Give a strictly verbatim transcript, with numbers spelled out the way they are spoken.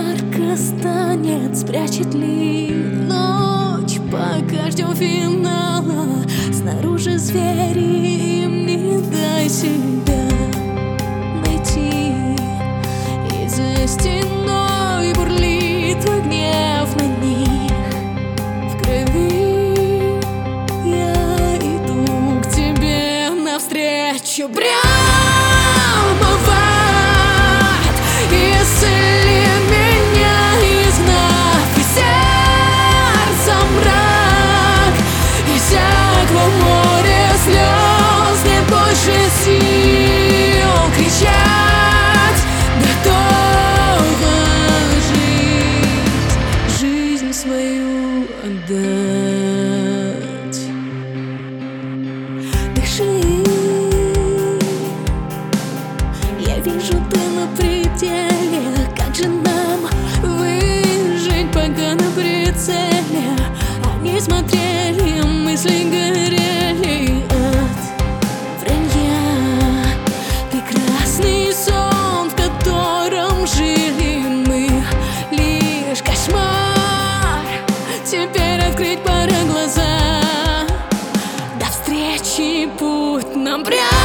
жарко станет, спрячет ли ночь по карте финала? Снаружи звери, им не дай себя найти. И за стеной бурлит твой гнев на них. В крови я иду к тебе навстречу прямо. Исцели меня, изгнав из сердца мрак. Иссякло море слез, нет больше сил кричать. Готова жить, жизнь свою отдать. Дыши, я вижу, ты на пределе. Как же нам выжить, пока на прицеле? Они смотрели, мысли горели от вранья. Прекрасный сон, в котором жили мы, лишь кошмар. Теперь открыть пора глаза. До встречи путь нам прямо.